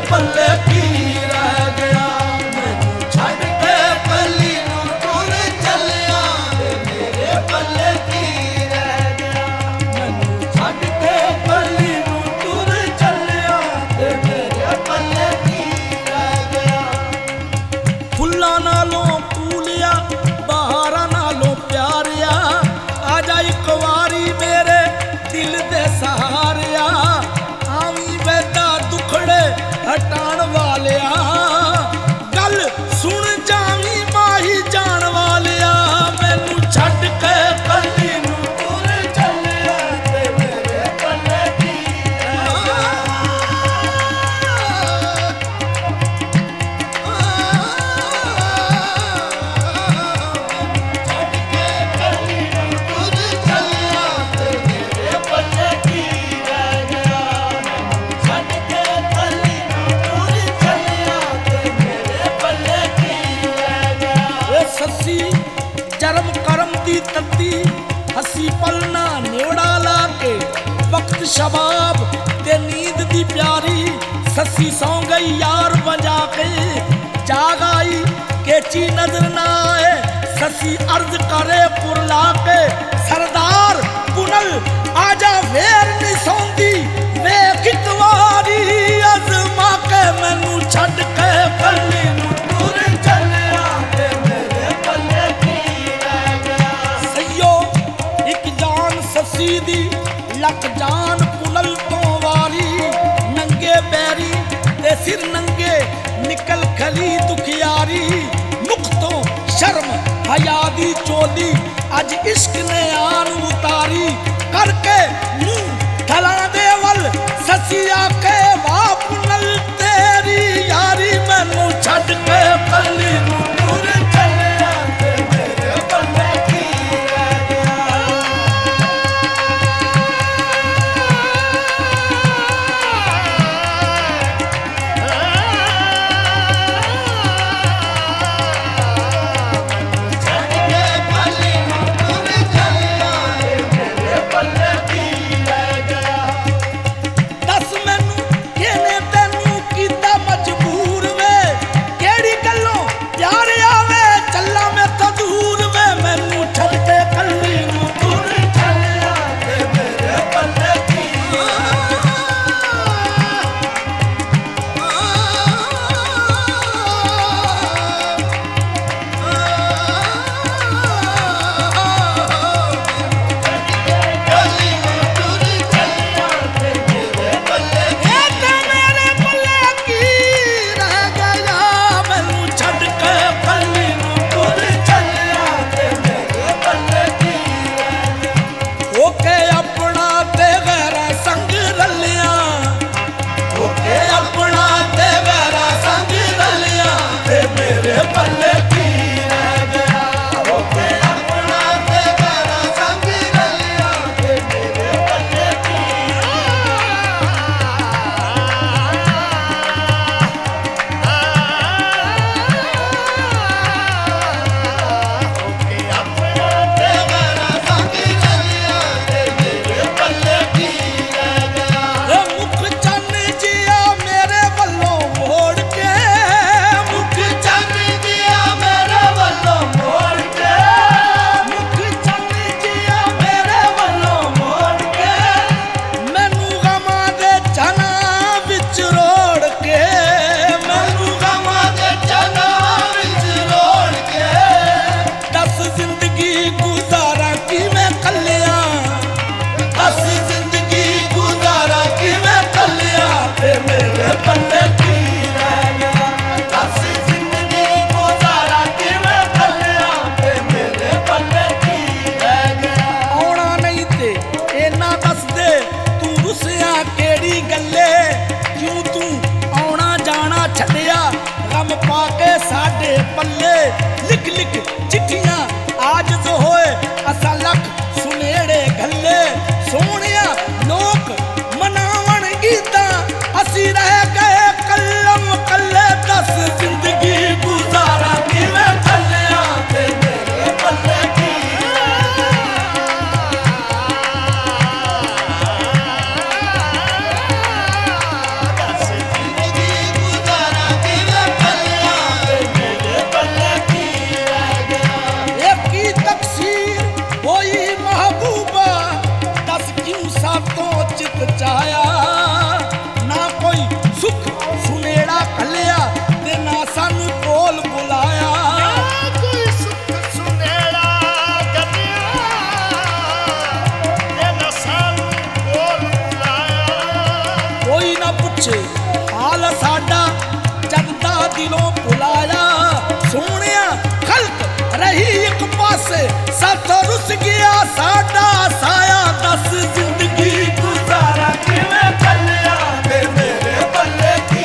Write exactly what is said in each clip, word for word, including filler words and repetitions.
पल्ले की रह गया। मैनू छड्ड के पल्ली नूं तुर चलिया ते मेरे पल्ले की रह गया। मैनू छड्ड के पल्ली नूं तुर चलिया ते मेरे पल्ले की रह गया। फुल्लां नालों फूलिया बहारां नालों प्यारिया आजा इक वारी मेरे दिल दे सहारिया। आवी वैदा दुखड़े हटाण वालिया गल सुन जावी माही जान वालिया। मैनू छड्ड के पल्ली नूं तुर चलिया ते मेरे पल्ले की रह गया। छड्ड के पल्ली नूं तुर चलिया ते मेरे पल्ले की रह गया। छड्ड के पल्ली नूं तुर चलिया ते मेरे पल्ले की रह गया। ए सस्सी जरम करम दी तत्ती हसी पलना नेवड़ा ला के वक्त शबाब ते नींद दी प्यारी। सस्सी सौ गई यार बजा के जाग आई केची नजर ना आए। सस्सी अर्ज करे पुरला के सरदार पुनल आजा वेर नहीं सौंदी वे कितवारी। अजमा के मैनू छड्ड के पल्ली नूं तुर चलिया ते मेरे पल्ले की रह गया। सईयो एक जान सस्सी दी लख जान पुनल तो वारी। नंगे बैरी ते सिर नंगे निकल खली दुखियारी। मुख तो शर्म हया दी चोली अज इश्क ने आन उतारी। करके मुंह थला दे वल ससिया के वाह पुनल तेरी यारी। मैनू छड्ड के पल्ली नूं तुर चलिया ते मेरे पल्ले की रह गया। छड्ड के पल्ली नूं तुर चलिया ते मेरे पल्ले की कोई ना पूछे हाल साडा जगदा दिलों भुलाया सोहणिया खलक रही एक पासे साथ रुस गया साडा साया दस जिंदगी गुजारा किवें चलिया ते मेरे पल्ले की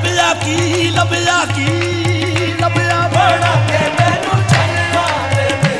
की लभया की लभया बना के मैनू चलिया ते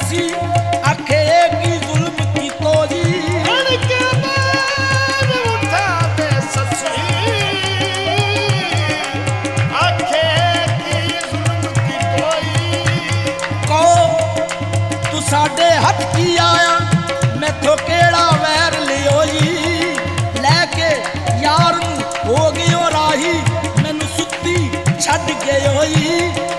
ससी आखे की जुल्म की तो जी अड़के बार उठा दे ससी आखे की जुल्म की कोई कहो तू साडे हथ की आया मैथों केड़ा वैर लियोई लैके यार नू हो गयो राही मैनू सुत्ती छड्ड गयोई